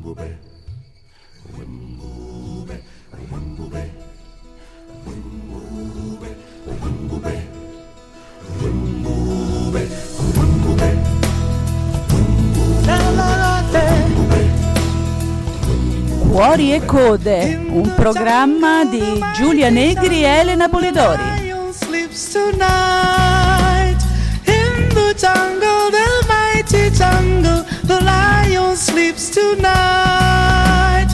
Cuori e code, un programma di Giulia Negri e Elena Polidori. The lion sleeps tonight.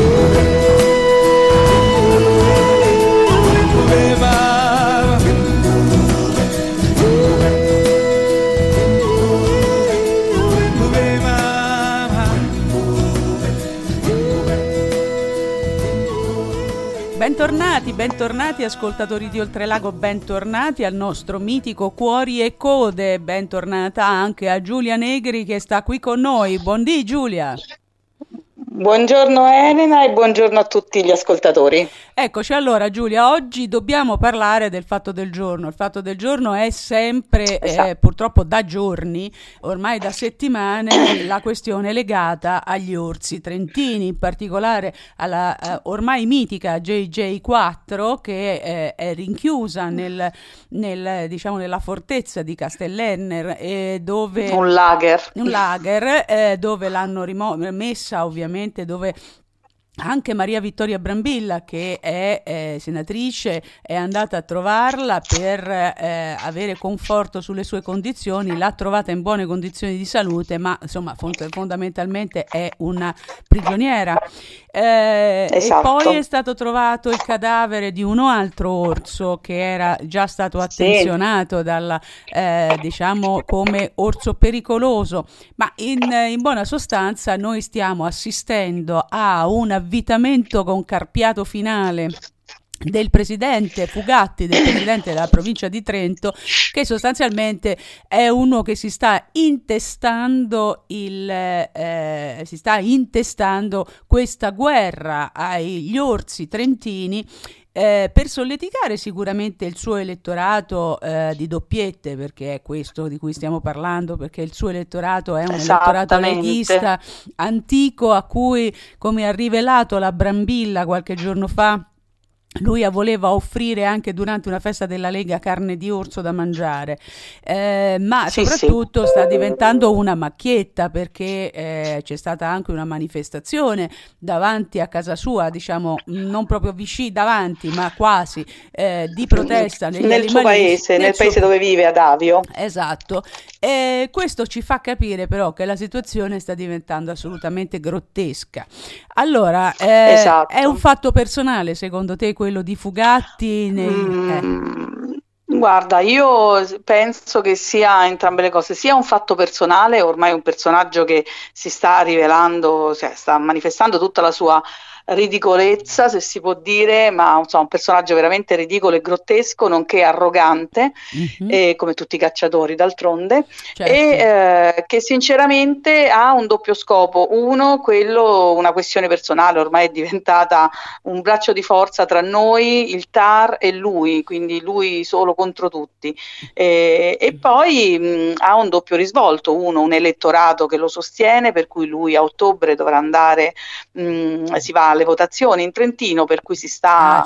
Bentornati ascoltatori di Oltrelago, bentornati al nostro mitico Cuori e Code, bentornata anche a Giulia Negri che sta qui con noi. Buondì Giulia! Buongiorno Elena e buongiorno a tutti gli ascoltatori. Eccoci, allora Giulia, oggi dobbiamo parlare del fatto del giorno. Il fatto del giorno è sempre, purtroppo da giorni, ormai da settimane, la questione legata agli orsi trentini, in particolare alla ormai mitica JJ4 che è rinchiusa nella fortezza di Castellenner, dove un lager dove l'hanno messa ovviamente, dove anche Maria Vittoria Brambilla, che è senatrice, è andata a trovarla per avere conforto sulle sue condizioni. L'ha trovata in buone condizioni di salute, ma insomma fondamentalmente è una prigioniera. Esatto. E poi è stato trovato il cadavere di un altro orso che era già stato attenzionato diciamo come orso pericoloso, ma in buona sostanza noi stiamo assistendo a un avvitamento con carpiato finale del presidente Fugatti, del presidente della provincia di Trento, che sostanzialmente è uno che si sta intestando questa guerra agli orsi trentini, per solleticare sicuramente il suo elettorato di doppiette, perché è questo di cui stiamo parlando, perché il suo elettorato è un elettorato leghista antico, a cui, come ha rivelato la Brambilla qualche giorno fa, lui voleva offrire anche durante una festa della Lega carne di orso da mangiare, ma soprattutto sta diventando una macchietta, perché c'è stata anche una manifestazione davanti a casa sua, diciamo non proprio vicino davanti, ma quasi, di protesta nel suo paese, nel paese dove vive, ad Avio. Esatto. E questo ci fa capire però che la situazione sta diventando assolutamente grottesca. Allora, esatto. È un fatto personale secondo te quello di Fugatti? Guarda, io penso che sia entrambe le cose, sia un fatto personale, ormai un personaggio che si sta rivelando, cioè sta manifestando tutta la sua ridicolezza, se si può dire, ma insomma, un personaggio veramente ridicolo e grottesco, nonché arrogante, come tutti i cacciatori d'altronde, certo. E che sinceramente ha un doppio scopo. Uno, una questione personale, ormai è diventata un braccio di forza tra noi, il TAR e lui, quindi lui solo contro tutti, e poi ha un doppio risvolto. Uno, un elettorato che lo sostiene, per cui lui a ottobre dovrà andare, si va alle votazioni in Trentino, per cui si sta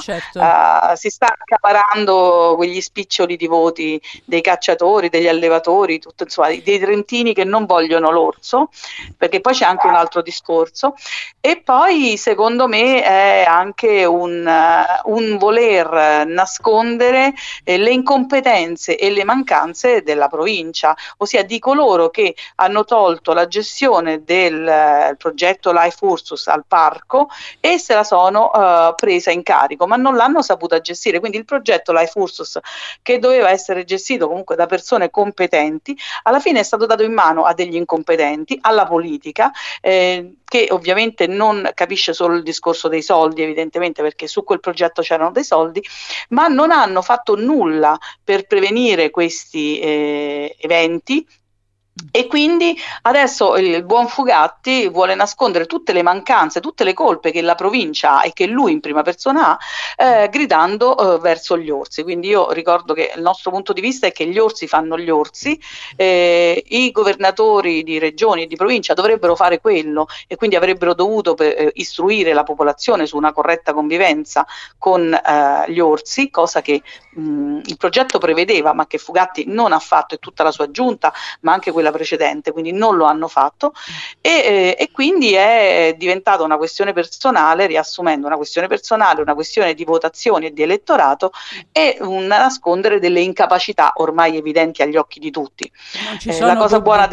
accaparrando quegli spiccioli di voti dei cacciatori, degli allevatori, tutto, insomma, dei trentini che non vogliono l'orso, perché poi c'è anche un altro discorso. E poi secondo me è anche un voler nascondere le incompetenze e le mancanze della provincia, ossia di coloro che hanno tolto la gestione del progetto Life Ursus al parco e se la sono presa in carico, ma non l'hanno saputa gestire. Quindi il progetto Life Ursus, che doveva essere gestito comunque da persone competenti, alla fine è stato dato in mano a degli incompetenti, alla politica, che ovviamente non capisce solo il discorso dei soldi, evidentemente, perché su quel progetto c'erano dei soldi, ma non hanno fatto nulla per prevenire questi eventi, E quindi adesso il buon Fugatti vuole nascondere tutte le mancanze, tutte le colpe che la provincia ha e che lui in prima persona ha, gridando verso gli orsi. Quindi io ricordo che il nostro punto di vista è che gli orsi fanno gli orsi, i governatori di regioni e di provincia dovrebbero fare quello e quindi avrebbero dovuto istruire la popolazione su una corretta convivenza con gli orsi, cosa che il progetto prevedeva ma che Fugatti non ha fatto, e tutta la sua giunta, ma anche quella precedente, quindi non lo hanno fatto, e quindi è diventata una questione personale, riassumendo, una questione personale, una questione di votazioni e di elettorato, e un nascondere delle incapacità ormai evidenti agli occhi di tutti. La cosa buona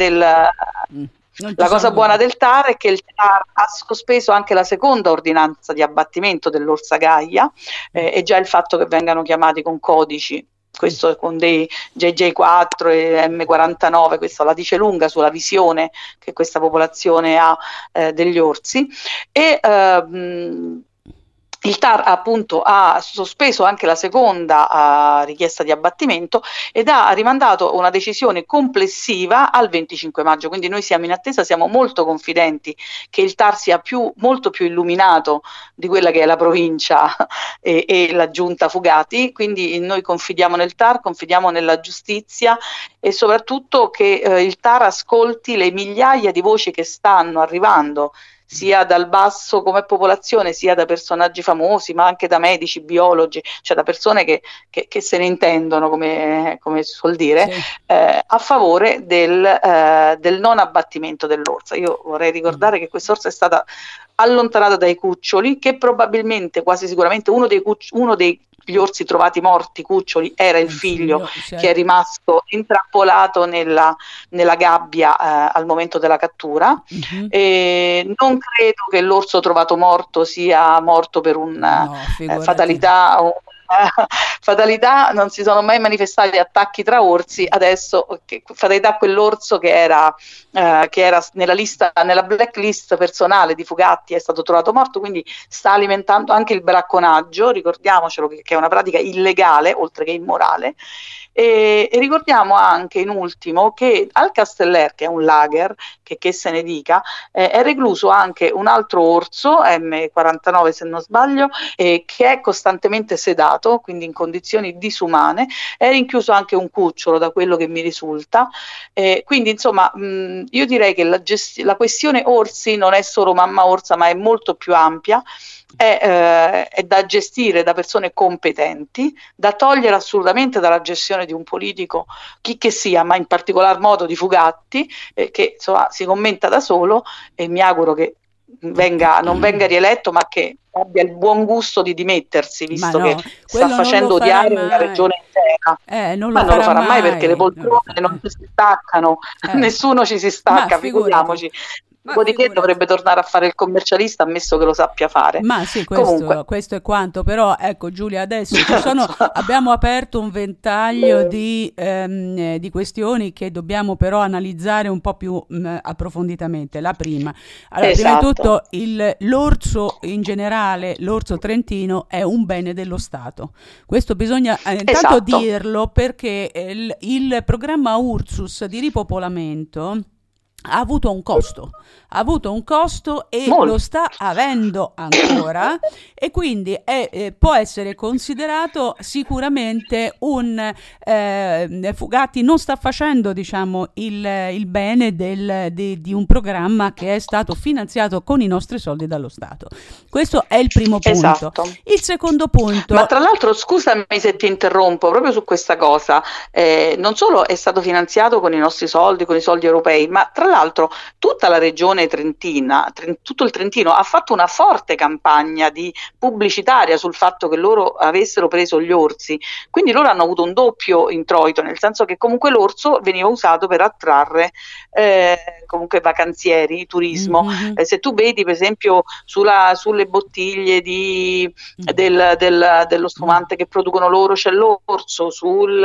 del TAR è che il TAR ha sospeso anche la seconda ordinanza di abbattimento dell'orsa Gaia, e già il fatto che vengano chiamati con codici, questo con dei JJ4 e M49, questo la dice lunga sulla visione che questa popolazione ha degli orsi. E il TAR appunto ha sospeso anche la seconda richiesta di abbattimento ed ha rimandato una decisione complessiva al 25 maggio, quindi noi siamo in attesa, siamo molto confidenti che il TAR sia molto più illuminato di quella che è la provincia e la giunta Fugatti, quindi noi confidiamo nel TAR, confidiamo nella giustizia e soprattutto che il TAR ascolti le migliaia di voci che stanno arrivando sia dal basso come popolazione, sia da personaggi famosi, ma anche da medici, biologi, cioè da persone che se ne intendono, come si suol dire, sì, a favore del non abbattimento dell'orsa. Io vorrei ricordare che quest'orsa è stata allontanata dai cuccioli, che probabilmente, quasi sicuramente, uno degli orsi trovati morti, cuccioli, era il figlio, che è rimasto intrappolato nella gabbia al momento della cattura. E non credo che l'orso trovato morto sia morto per una fatalità. Fatalità, non si sono mai manifestati attacchi tra orsi. Adesso fatalità, quell'orso che era nella lista, nella blacklist personale di Fugatti, è stato trovato morto, quindi sta alimentando anche il bracconaggio, ricordiamocelo, che è una pratica illegale oltre che immorale. E ricordiamo anche, in ultimo, che al Casteller, che è un lager, che se ne dica, è recluso anche un altro orso, M49 se non sbaglio, che è costantemente sedato, quindi in condizioni disumane. È rinchiuso anche un cucciolo, da quello che mi risulta. Quindi insomma io direi che la questione orsi non è solo mamma orsa, ma è molto più ampia. È da gestire da persone competenti, da togliere assolutamente dalla gestione di un politico, chi che sia, ma in particolar modo di Fugatti, che insomma si commenta da solo, e mi auguro che non venga rieletto, ma che abbia il buon gusto di dimettersi, visto che sta facendo odiare una regione intera. Non lo farà mai, perché le poltrone non ci si staccano, nessuno ci si stacca, figuriamoci. Dopodiché dovrebbe tornare a fare il commercialista, ammesso che lo sappia fare. Ma sì, questo è quanto. Però ecco, Giulia, adesso abbiamo aperto un ventaglio di questioni che dobbiamo però analizzare un po' più approfonditamente. La prima, allora, prima di tutto, l'orso in generale, l'orso trentino, è un bene dello Stato. Questo bisogna intanto dirlo, perché il programma Ursus di ripopolamento ha avuto un costo e lo sta avendo ancora, e quindi può essere considerato sicuramente Fugatti non sta facendo, diciamo, il bene di un programma che è stato finanziato con i nostri soldi dallo Stato. Questo è il primo punto. Il secondo punto, ma tra l'altro, scusami se ti interrompo proprio su questa cosa, non solo è stato finanziato con i nostri soldi, con i soldi europei, ma tra l'altro tutta la regione trentina, tutto il Trentino ha fatto una forte campagna pubblicitaria sul fatto che loro avessero preso gli orsi, quindi loro hanno avuto un doppio introito, nel senso che comunque l'orso veniva usato per attrarre comunque vacanzieri, turismo. Se tu vedi per esempio sulle bottiglie dello spumante che producono loro c'è l'orso,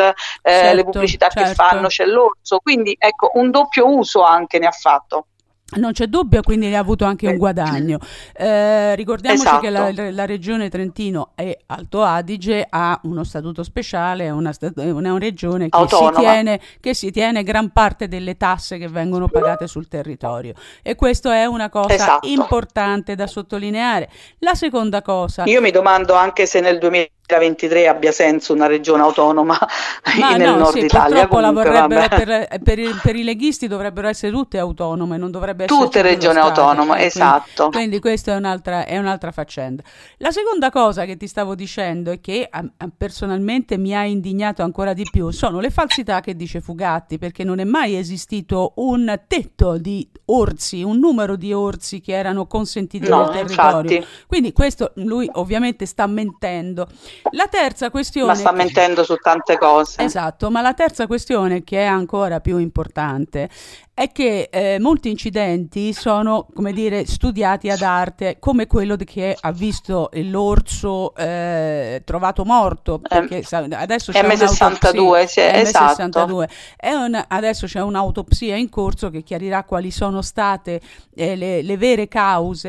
le pubblicità che fanno c'è l'orso, quindi ecco, un doppio uso anche ne ha fatto. Non c'è dubbio, quindi ne ha avuto anche un guadagno. Ricordiamoci che la regione Trentino e Alto Adige ha uno statuto speciale, è una regione che si tiene gran parte delle tasse che vengono pagate sul territorio, e questo è una cosa importante da sottolineare. La seconda cosa, io mi domando anche se nel 2023 abbia senso una regione autonoma nel nord Italia. Purtroppo la vorrebbero per i leghisti, dovrebbero essere tutte autonome, non dovrebbe essere tutte regioni autonome, esatto. Quindi questa è un'altra faccenda. La seconda cosa che ti stavo dicendo e che personalmente mi ha indignato ancora di più sono le falsità che dice Fugatti, perché non è mai esistito un tetto di orsi, un numero di orsi che erano consentiti nel territorio. Infatti. Quindi questo lui ovviamente sta mentendo. La terza questione, ma sta mentendo su tante cose. Esatto, ma la terza questione, che è ancora più importante, è che molti incidenti sono, come dire, studiati ad arte, come quello che ha visto l'orso trovato morto, perché adesso c'è M62, M62. Adesso c'è un'autopsia in corso che chiarirà quali sono state le vere cause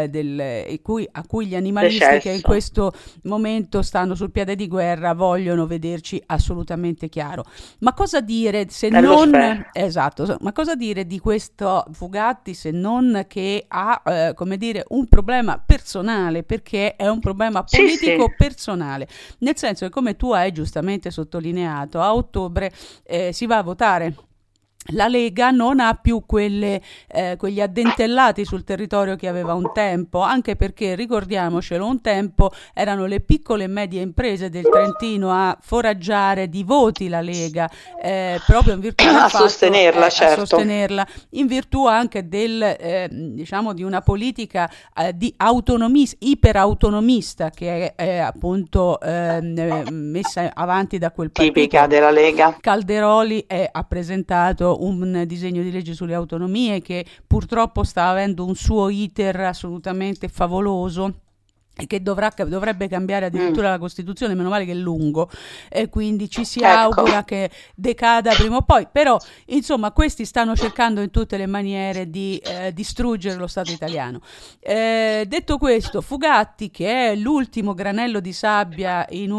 a cui gli animalisti che in questo momento stanno sul piede di guerra vogliono vederci assolutamente chiaro. Ma cosa dire se non ma cosa dire di questo Fugatti se non che ha come dire un problema personale, perché è un problema politico personale, nel senso che, come tu hai giustamente sottolineato, a ottobre si va a votare. La Lega non ha più quegli addentellati sul territorio che aveva un tempo, anche perché, ricordiamocelo, un tempo erano le piccole e medie imprese del Trentino a foraggiare di voti la Lega, proprio in virtù del fatto, sostenerla, certo. A sostenerla, in virtù anche diciamo di una politica di iperautonomista che è appunto messa avanti da quel partito. Tipica della Lega. Calderoli ha presentato un disegno di legge sulle autonomie che purtroppo sta avendo un suo iter assolutamente favoloso e che dovrebbe cambiare addirittura la Costituzione, meno male che è lungo, e quindi ci si augura che decada prima o poi, però insomma questi stanno cercando in tutte le maniere di distruggere lo Stato italiano. Detto questo, Fugatti, che è l'ultimo granello di sabbia in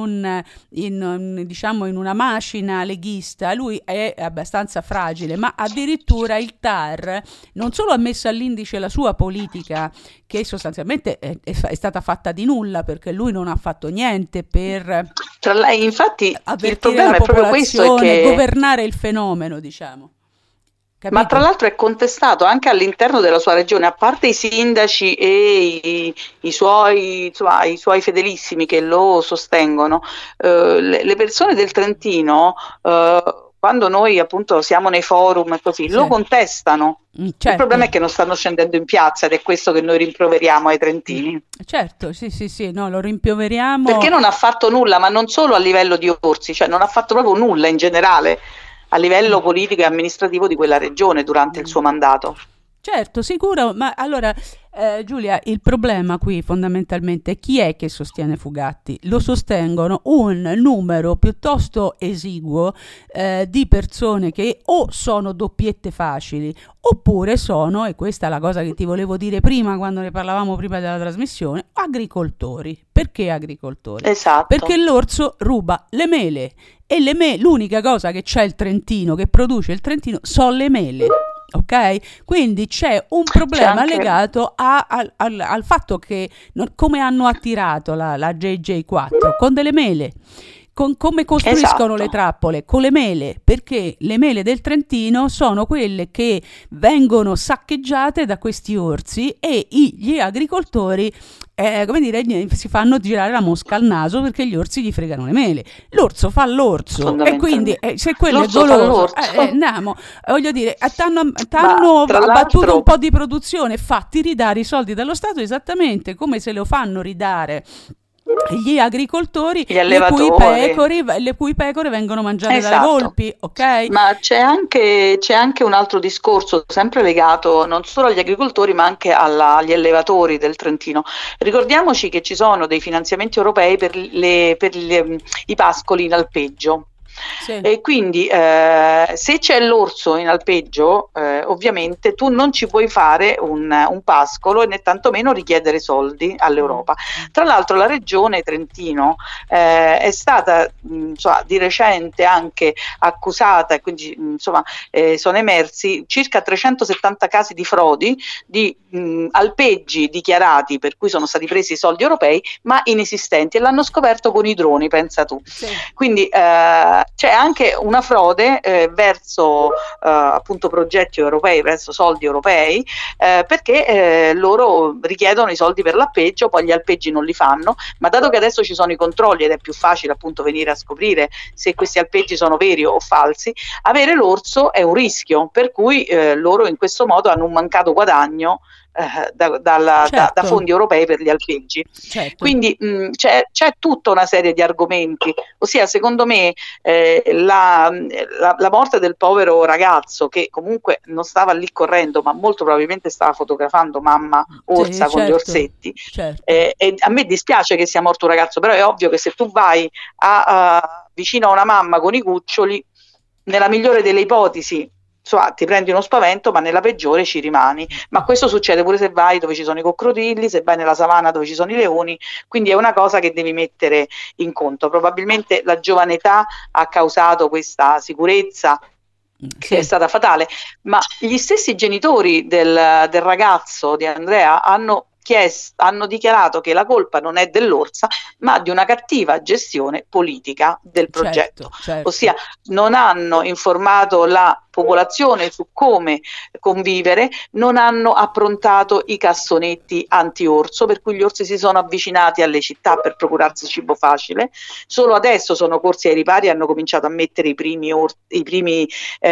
una macina leghista, lui è abbastanza fragile, ma addirittura il TAR non solo ha messo all'indice la sua politica, che sostanzialmente è stata fatta di nulla, perché lui non ha fatto niente per infatti il problema è proprio questo, è che governare il fenomeno, diciamo. Capito? Ma tra l'altro è contestato anche all'interno della sua regione, a parte i sindaci e i suoi fedelissimi che lo sostengono, le persone del Trentino, quando noi appunto siamo nei forum e così, lo contestano. Certo. Il problema è che non stanno scendendo in piazza, ed è questo che noi rimproveriamo ai trentini. Certo, sì, no, lo rimproveriamo. Perché non ha fatto nulla, ma non solo a livello di orsi, cioè non ha fatto proprio nulla in generale a livello politico e amministrativo di quella regione durante il suo mandato. Certo, sicuro, ma allora Giulia, il problema qui fondamentalmente è chi è che sostiene Fugatti. Lo sostengono un numero piuttosto esiguo di persone che o sono doppiette facili, oppure sono, e questa è la cosa che ti volevo dire prima quando ne parlavamo prima della trasmissione, agricoltori. Perché agricoltori? Esatto. Perché l'orso ruba le mele, e l'unica cosa che c'è il Trentino, che produce il Trentino, sono le mele. Ok? Quindi c'è un problema legato al fatto che come hanno attirato la JJ4 con delle mele. Come costruiscono le trappole? Con le mele, perché le mele del Trentino sono quelle che vengono saccheggiate da questi orsi, e gli agricoltori si fanno girare la mosca al naso perché gli orsi gli fregano le mele. L'orso fa l'orso, e quindi se quello è goloso, andiamo, voglio dire, t'hanno abbattuto un po' di produzione, fatti ridare i soldi dallo Stato, esattamente come se lo fanno ridare gli agricoltori, le cui pecore vengono mangiate dalle volpi, ok? Ma c'è anche un altro discorso sempre legato non solo agli agricoltori ma anche agli allevatori del Trentino. Ricordiamoci che ci sono dei finanziamenti europei per i pascoli in alpeggio. Sì. E quindi se c'è l'orso in alpeggio, ovviamente tu non ci puoi fare un pascolo e né tantomeno richiedere soldi all'Europa. Tra l'altro la regione Trentino è stata insomma, di recente anche accusata, e quindi insomma sono emersi circa 370 casi di frodi di alpeggi dichiarati per cui sono stati presi i soldi europei ma inesistenti, e l'hanno scoperto con i droni, pensa tu. Sì. Quindi c'è anche una frode verso appunto progetti europei, verso soldi europei, perché loro richiedono i soldi per l'alpeggio, poi gli alpeggi non li fanno, ma dato che adesso ci sono i controlli ed è più facile appunto venire a scoprire se questi alpeggi sono veri o falsi, avere l'orso è un rischio, per cui loro in questo modo hanno un mancato guadagno da fondi europei per gli alpeggi. Certo. Quindi c'è tutta una serie di argomenti, ossia secondo me la morte del povero ragazzo, che comunque non stava lì correndo ma molto probabilmente stava fotografando mamma orsa Sì, con gli certo, orsetti, certo. e a me dispiace che sia morto un ragazzo, però è ovvio che se tu vai vicino a una mamma con i cuccioli, nella migliore delle ipotesi ti prendi uno spavento, ma nella peggiore ci rimani. Ma questo succede pure se vai dove ci sono i coccodrilli, se vai nella savana dove ci sono i leoni, quindi è una cosa che devi mettere in conto. Probabilmente la giovane età ha causato questa sicurezza che è stata fatale, ma gli stessi genitori del ragazzo di Andrea hanno dichiarato che la colpa non è dell'orsa ma di una cattiva gestione politica del progetto, certo. ossia non hanno informato la popolazione su come convivere, non hanno approntato i cassonetti anti-orso, per cui gli orsi si sono avvicinati alle città per procurarsi cibo facile, solo adesso sono corsi ai ripari e hanno cominciato a mettere i primi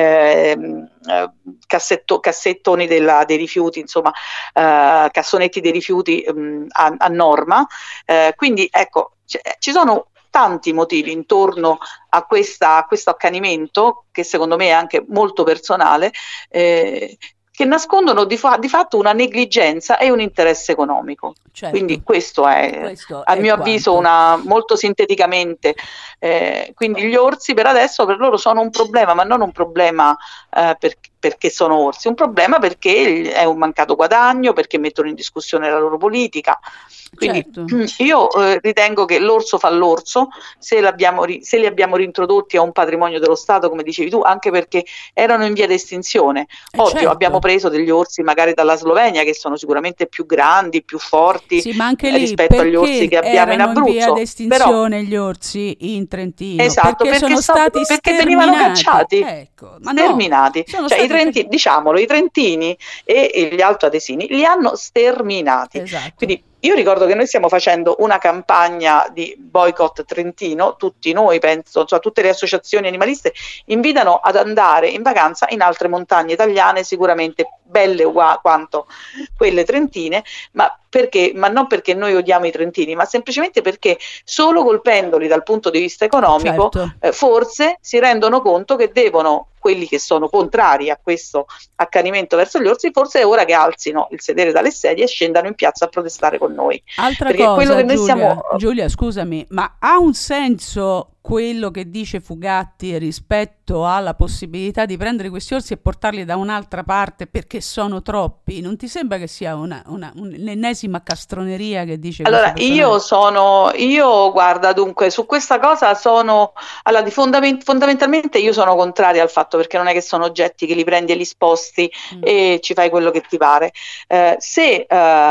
cassettoni dei rifiuti, insomma cassonetti dei rifiuti a norma, quindi ecco ci sono tanti motivi intorno a questo accanimento, che secondo me è anche molto personale, che nascondono di fatto una negligenza e un interesse economico. Certo. Quindi questo è a mio avviso molto sinteticamente, quindi gli orsi per adesso per loro sono un problema, ma non un problema perché sono orsi, un problema perché è un mancato guadagno, perché mettono in discussione la loro politica. Quindi io ritengo che l'orso fa l'orso, se li abbiamo reintrodotti a un patrimonio dello Stato, come dicevi tu, anche perché erano in via di estinzione. Ovvio, abbiamo preso degli orsi magari dalla Slovenia, che sono sicuramente più grandi, più forti, sì, ma anche lì, rispetto agli orsi che abbiamo in Abruzzo. In via di estinzione gli orsi in Trentino, esatto, perché sono stati perché venivano cacciati, sterminati. Diciamolo, i trentini e gli altoadesini li hanno sterminati. Esatto. Quindi io ricordo che noi stiamo facendo una campagna di boycott trentino, tutti noi penso, tutte le associazioni animaliste invitano ad andare in vacanza in altre montagne italiane, sicuramente belle quanto quelle trentine, ma non perché noi odiamo i trentini, ma semplicemente perché solo colpendoli dal punto di vista economico, forse si rendono conto che devono, quelli che sono contrari a questo accanimento verso gli orsi, forse è ora che alzino il sedere dalle sedie e scendano in piazza a protestare con noi. Altra perché cosa, quello che noi Giulia, scusami, ma ha un senso quello che dice Fugatti rispetto alla possibilità di prendere questi orsi e portarli da un'altra parte perché sono troppi? Non ti sembra che sia un'ennesima castroneria che dice? Allora, io guarda, dunque, su questa cosa fondamentalmente io sono contraria al fatto, perché non è che sono oggetti che li prendi e li sposti e ci fai quello che ti pare. Se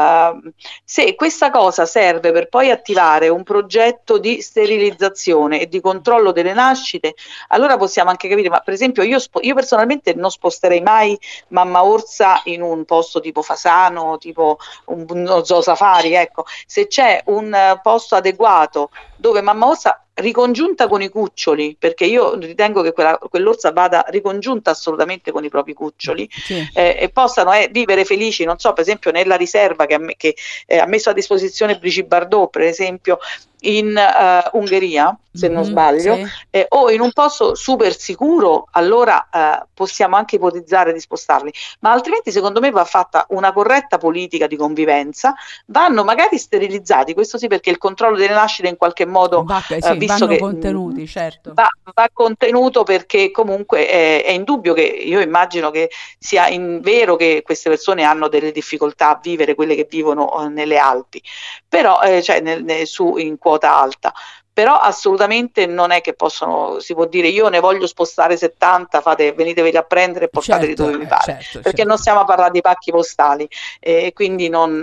questa cosa serve per poi attivare un progetto di sterilizzazione e di controllo delle nascite, allora possiamo anche capire, ma per esempio io personalmente non sposterei mai mamma orsa in un posto tipo Fasano, tipo uno zoo safari, ecco. Se c'è un posto adeguato dove mamma orsa ricongiunta con i cuccioli, perché io ritengo che quell'orsa vada ricongiunta assolutamente con i propri cuccioli, e possano vivere felici, non so, per esempio nella riserva che ha messo a disposizione Brigitte Bardot, per esempio in Ungheria, se non sbaglio, o in un posto super sicuro, allora possiamo anche ipotizzare di spostarli, ma altrimenti secondo me va fatta una corretta politica di convivenza, vanno magari sterilizzati, questo sì, perché il controllo delle nascite in qualche modo visto vanno che contenuti, certo. va contenuto, perché comunque è indubbio che io immagino che sia vero che queste persone hanno delle difficoltà a vivere quelle che vivono nelle Alpi, però cioè in quota alta. Però assolutamente non è che si può dire io ne voglio spostare 70, veniteveli a prendere e portateli Certo, dove vi pare, certo, perché certo. non stiamo a parlare di pacchi postali, quindi non...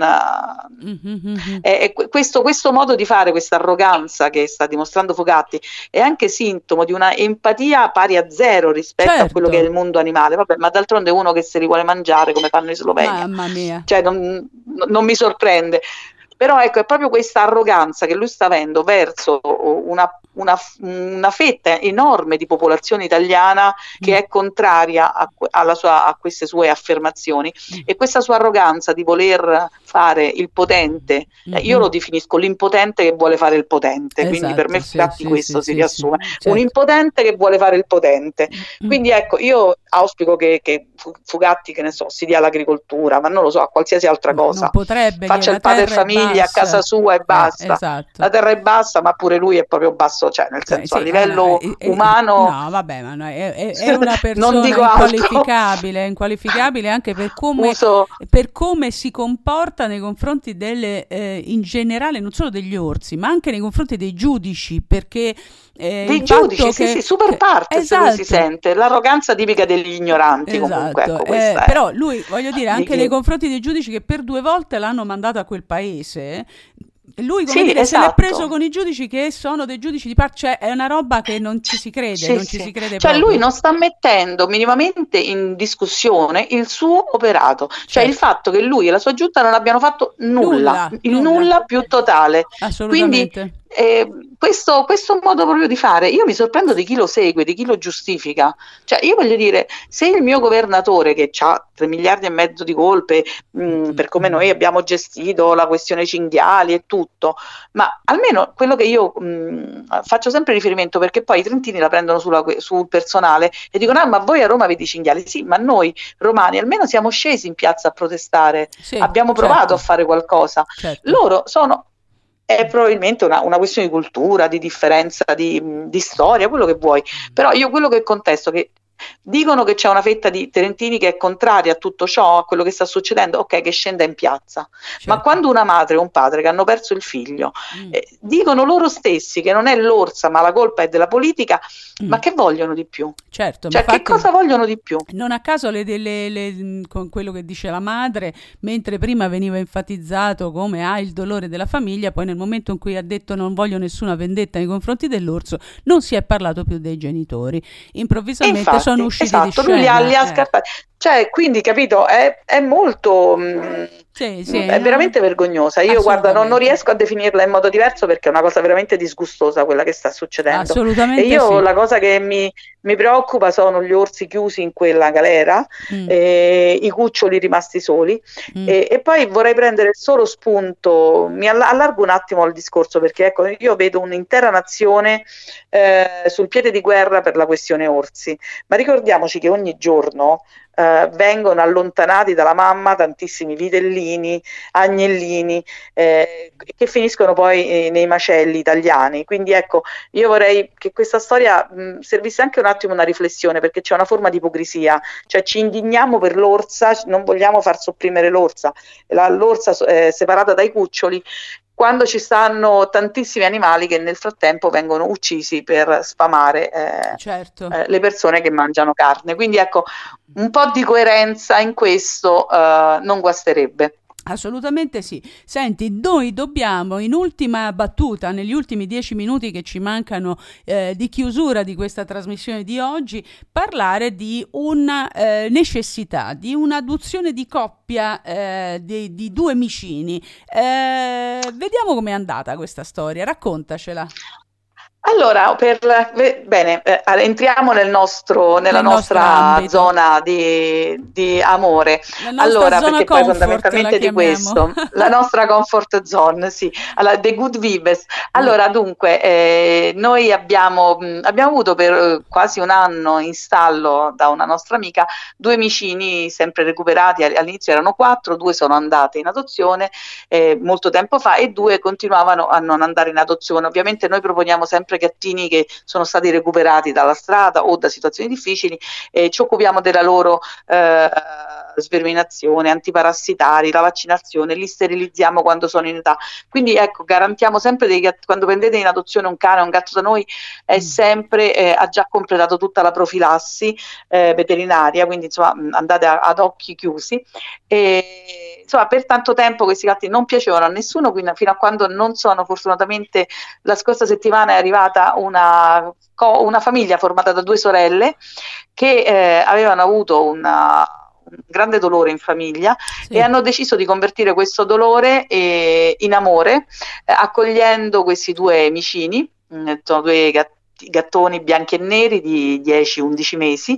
questo modo di fare, questa arroganza che sta dimostrando Fugatti, è anche sintomo di una empatia pari a zero rispetto a quello che è Certo, il mondo animale. Vabbè, ma d'altronde uno che se li vuole mangiare come fanno in Slovenia, mamma mia. cioè non mi sorprende. Però ecco, è proprio questa arroganza che lui sta avendo verso una fetta enorme di popolazione italiana che è contraria a queste sue affermazioni, e questa sua arroganza di voler fare il potente, io lo definisco l'impotente che vuole fare il potente, quindi per me Esatto, questo si riassume, certo. un impotente che vuole fare il potente. Quindi ecco, io auspico che Fugatti, che ne so, si dia all'agricoltura, ma non lo so, a qualsiasi altra cosa. Non potrebbe, Faccia il padre famiglia a casa sua e basta. Esatto. La terra è bassa, ma pure lui è proprio basso, cioè nel senso, a livello umano. No, vabbè, ma no, è una persona non dico inqualificabile anche per come si comporta nei confronti in generale, non solo degli orsi, ma anche nei confronti dei giudici, perché dei giudici, sì, super partes, esatto. Lui si sente l'arroganza tipica degli ignoranti, esatto. Comunque, ecco, questa però lui, voglio dire, anche nei confronti dei giudici che per 2 volte l'hanno mandato a quel paese, lui se l'è preso con i giudici che sono dei giudici di parte, cioè è una roba che non ci si crede, ci si crede cioè proprio. Lui non sta mettendo minimamente in discussione il suo operato, cioè il fatto che lui e la sua giunta non abbiano fatto nulla più totale. Assolutamente. Quindi questo modo proprio di fare, io mi sorprendo di chi lo segue, di chi lo giustifica. Cioè io voglio dire, se il mio governatore, che ha 3 miliardi e mezzo di colpe per come noi abbiamo gestito la questione cinghiali e tutto, ma almeno quello che io faccio sempre riferimento, perché poi i trentini la prendono sul personale e dicono ma voi a Roma avete i cinghiali. Sì, ma noi romani almeno siamo scesi in piazza a protestare, abbiamo provato a fare qualcosa. Loro sono... È probabilmente una questione di cultura, di differenza di storia, quello che vuoi. Però io quello che contesto, che dicono che c'è una fetta di trentini che è contraria a tutto ciò, a quello che sta succedendo, ok, che scenda in piazza. Ma quando una madre o un padre che hanno perso il figlio dicono loro stessi che non è l'orsa ma la colpa è della politica, ma che vogliono di più? Certo, cioè che cosa vogliono di più? Non a caso con quello che dice la madre, mentre prima veniva enfatizzato come il dolore della famiglia, poi nel momento in cui ha detto non voglio nessuna vendetta nei confronti dell'orso, non si è parlato più dei genitori. Improvvisamente sono usciti di scena. Lui li ha scartati. Cioè, quindi, capito, è molto... è veramente vergognosa. Io, guarda, non riesco a definirla in modo diverso, perché è una cosa veramente disgustosa quella che sta succedendo. Assolutamente. E io la cosa che mi preoccupa sono gli orsi chiusi in quella galera, i cuccioli rimasti soli, e poi vorrei prendere il solo spunto, mi allargo un attimo al discorso, perché ecco, io vedo un'intera nazione sul piede di guerra per la questione orsi, ma ricordiamoci che ogni giorno vengono allontanati dalla mamma tantissimi vitellini, agnellini, che finiscono poi nei macelli italiani. Quindi ecco, io vorrei che questa storia servisse anche un attimo una riflessione, perché c'è una forma di ipocrisia, cioè ci indigniamo per l'orsa, non vogliamo far sopprimere l'orsa separata dai cuccioli, quando ci stanno tantissimi animali che nel frattempo vengono uccisi per sfamare le persone che mangiano carne. Quindi ecco, un po' di coerenza in questo non guasterebbe. Assolutamente sì. Senti, noi dobbiamo in ultima battuta, negli ultimi 10 minuti che ci mancano di chiusura di questa trasmissione di oggi, parlare di una necessità, di un'adozione di coppia di 2 micini. Vediamo com'è andata questa storia, raccontacela. Allora, entriamo nella nostra zona di amore. Allora, perché poi fondamentalmente di questo, la nostra comfort zone, sì, the good vibes. Allora, dunque, noi abbiamo avuto per quasi un anno in stallo da una nostra amica 2 micini sempre recuperati. All'inizio erano 4, 2 sono andate in adozione molto tempo fa e 2 continuavano a non andare in adozione. Ovviamente noi proponiamo sempre gattini che sono stati recuperati dalla strada o da situazioni difficili, ci occupiamo della loro sverminazione, antiparassitari, la vaccinazione, li sterilizziamo quando sono in età. Quindi ecco, garantiamo sempre dei gatti, quando prendete in adozione un cane o un gatto da noi è sempre ha già completato tutta la profilassi veterinaria, quindi insomma andate ad occhi chiusi. E insomma, per tanto tempo questi gatti non piacevano a nessuno, quindi fino a quando non sono, fortunatamente la scorsa settimana è arrivata una famiglia formata da 2 sorelle che avevano avuto un grande dolore in famiglia, Sì. e hanno deciso di convertire questo dolore in amore, accogliendo questi 2 micini, sono 2 gattoni bianchi e neri di 10-11 mesi,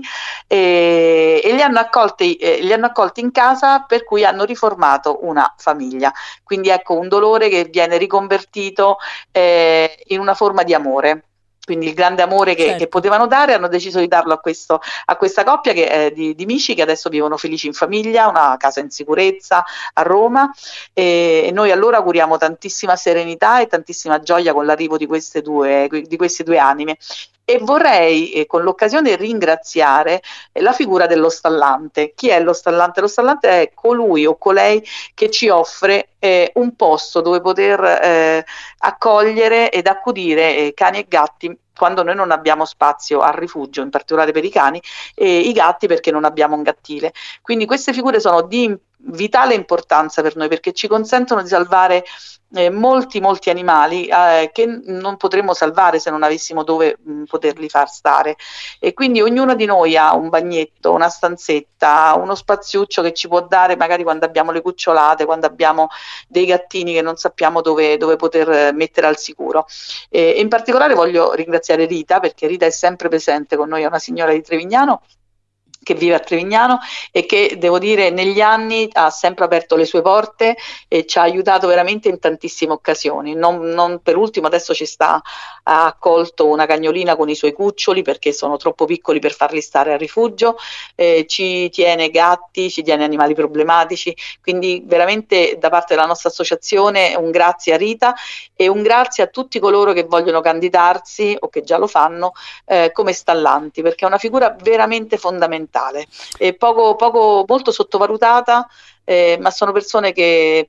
e li hanno accolti in casa, per cui hanno riformato una famiglia. Quindi ecco, un dolore che viene riconvertito in una forma di amore. Quindi il grande amore che Certo. potevano dare, hanno deciso di darlo a questa coppia di amici che adesso vivono felici in famiglia, una casa in sicurezza a Roma, e noi allora auguriamo tantissima serenità e tantissima gioia con l'arrivo di queste queste due anime. E vorrei con l'occasione ringraziare la figura dello stallante. Chi è lo stallante? Lo stallante è colui o colei che ci offre un posto dove poter accogliere ed accudire cani e gatti quando noi non abbiamo spazio al rifugio, in particolare per i cani e i gatti, perché non abbiamo un gattile. Quindi queste figure sono di vitale importanza per noi, perché ci consentono di salvare molti animali che non potremmo salvare se non avessimo dove poterli far stare. E quindi ognuno di noi ha un bagnetto, una stanzetta, uno spaziuccio che ci può dare magari quando abbiamo le cucciolate, quando abbiamo dei gattini che non sappiamo dove poter mettere al sicuro. E in particolare voglio ringraziare Rita, perché Rita è sempre presente con noi, è una signora di Trevignano che vive a Trevignano e che, devo dire, negli anni ha sempre aperto le sue porte e ci ha aiutato veramente in tantissime occasioni. Non per ultimo adesso ha accolto una cagnolina con i suoi cuccioli, perché sono troppo piccoli per farli stare a rifugio, ci tiene gatti, ci tiene animali problematici, quindi veramente da parte della nostra associazione un grazie a Rita e un grazie a tutti coloro che vogliono candidarsi o che già lo fanno come stallanti, perché è una figura veramente fondamentale e molto sottovalutata, ma sono persone che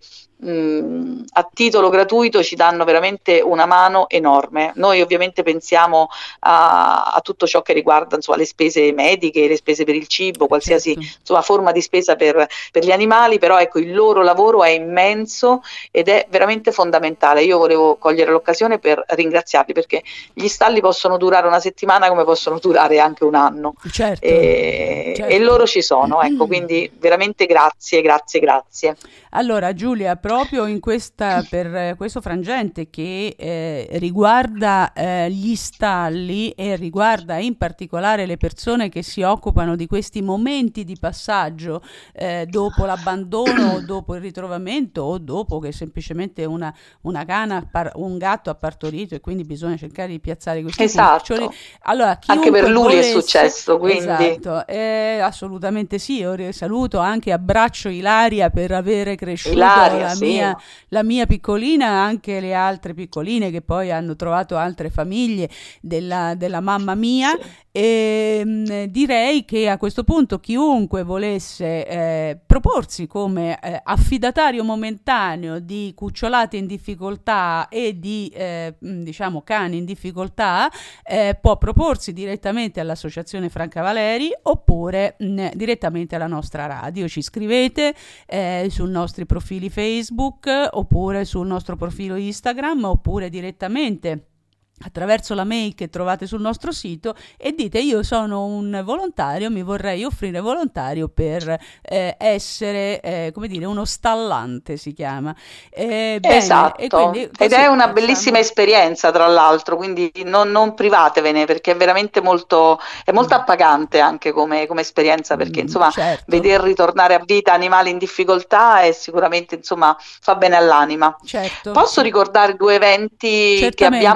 a titolo gratuito ci danno veramente una mano enorme. Noi ovviamente pensiamo a tutto ciò che riguarda, insomma, le spese mediche, le spese per il cibo, qualsiasi insomma, forma di spesa per gli animali, però ecco, il loro lavoro è immenso ed è veramente fondamentale. Io volevo cogliere l'occasione per ringraziarli, perché gli stalli possono durare una settimana come possono durare anche un anno, Certo. E loro ci sono, ecco, quindi veramente grazie. Allora Giulia, proprio per questo frangente che riguarda gli stalli e riguarda in particolare le persone che si occupano di questi momenti di passaggio dopo l'abbandono o dopo il ritrovamento o dopo che semplicemente una un gatto ha partorito e quindi bisogna cercare di piazzare questi cuccioli. Allora, anche per lui è successo, quindi esatto, assolutamente sì. Io saluto anche, abbraccio Ilaria per avere cresciuto la mia piccolina, anche le altre piccoline che poi hanno trovato altre famiglie della mamma mia. Sì. E direi che a questo punto chiunque volesse proporsi come affidatario momentaneo di cucciolate in difficoltà e di diciamo cani in difficoltà può proporsi direttamente all'Associazione Franca Valeri oppure direttamente alla nostra radio. Ci scrivete sui nostri profili Facebook oppure sul nostro profilo Instagram oppure direttamente attraverso la mail che trovate sul nostro sito e dite: io sono un volontario, mi vorrei offrire volontario per essere come dire uno stallante, si chiama. Esatto, e quindi ed è una bellissima esperienza, tra l'altro, quindi non privatevene, perché è veramente molto appagante anche come esperienza, perché insomma certo. Veder ritornare a vita animali in difficoltà è sicuramente, insomma, fa bene all'anima. Certo. Posso ricordare 2 eventi che abbiamo prossimamente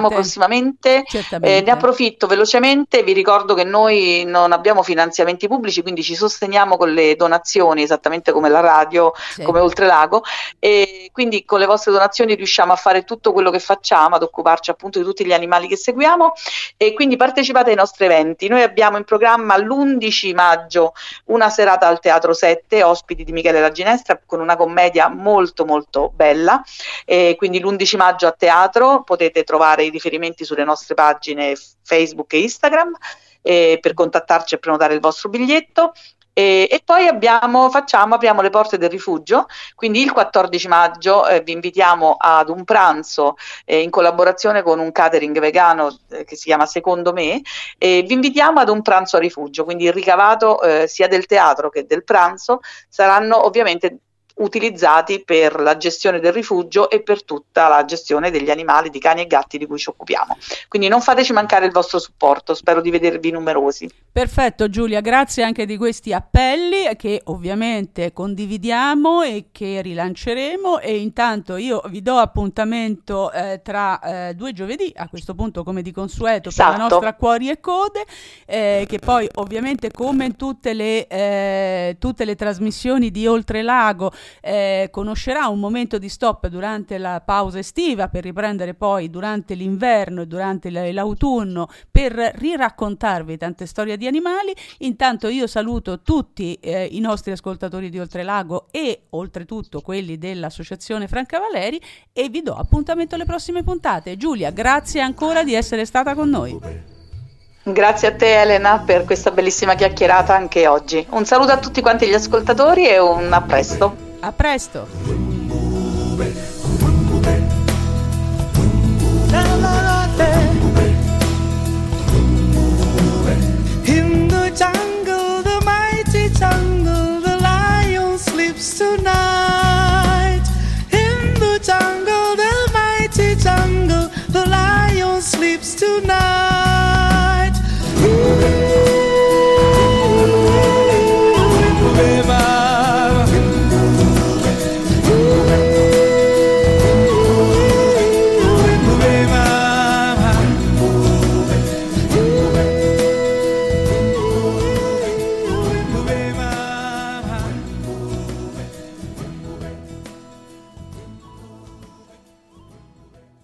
assolutamente. Certamente. Ne approfitto velocemente, vi ricordo che noi non abbiamo finanziamenti pubblici, quindi ci sosteniamo con le donazioni, esattamente come la radio, Sì. come Oltrelago, e quindi con le vostre donazioni riusciamo a fare tutto quello che facciamo, ad occuparci appunto di tutti gli animali che seguiamo, e quindi partecipate ai nostri eventi. Noi abbiamo in programma l'11 maggio una serata al Teatro 7, ospiti di Michele La Ginestra, con una commedia molto molto bella, quindi l'11 maggio a teatro. Potete trovare i riferimenti sulle nostre pagine Facebook e Instagram per contattarci e prenotare il vostro biglietto. E poi apriamo le porte del rifugio, quindi il 14 maggio vi invitiamo ad un pranzo in collaborazione con un catering vegano che si chiama Secondo Me, e vi invitiamo ad un pranzo a rifugio, quindi il ricavato sia del teatro che del pranzo saranno ovviamente utilizzati per la gestione del rifugio e per tutta la gestione degli animali, di cani e gatti di cui ci occupiamo. Quindi non fateci mancare il vostro supporto, spero di vedervi numerosi. Perfetto Giulia, grazie anche di questi appelli che ovviamente condividiamo e che rilanceremo, e intanto io vi do appuntamento tra 2 giovedì, a questo punto come di consueto, Esatto. per la nostra Cuori e Code, che poi ovviamente come in tutte le trasmissioni di Oltrelago conoscerà un momento di stop durante la pausa estiva per riprendere poi durante l'inverno e durante l'autunno per riraccontarvi tante storie di animali. Intanto io saluto tutti i nostri ascoltatori di Oltrelago e oltretutto quelli dell'Associazione Franca Valeri, e vi do appuntamento alle prossime puntate. Giulia, grazie ancora di essere stata con noi. Grazie a te Elena per questa bellissima chiacchierata anche oggi. Un saluto a tutti quanti gli ascoltatori e a presto. A presto.